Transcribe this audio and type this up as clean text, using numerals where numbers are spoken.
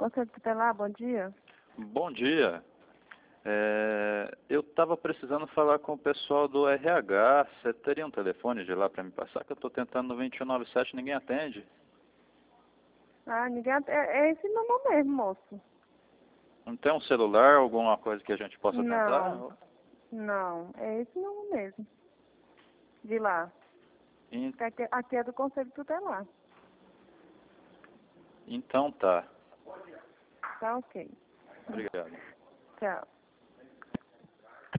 Conselho Tutelar, bom dia. Bom dia. Eu estava precisando falar com o pessoal do RH. Você teria um telefone de lá para me passar? Que eu estou tentando no 2197, ninguém atende. Ah, ninguém... É esse número mesmo, moço. Não tem um celular, alguma coisa que a gente possa tentar? Não. É esse número mesmo. De lá. En- Aqui é do Conselho Tutelar. Então tá. Tá ok. Obrigado. Tchau.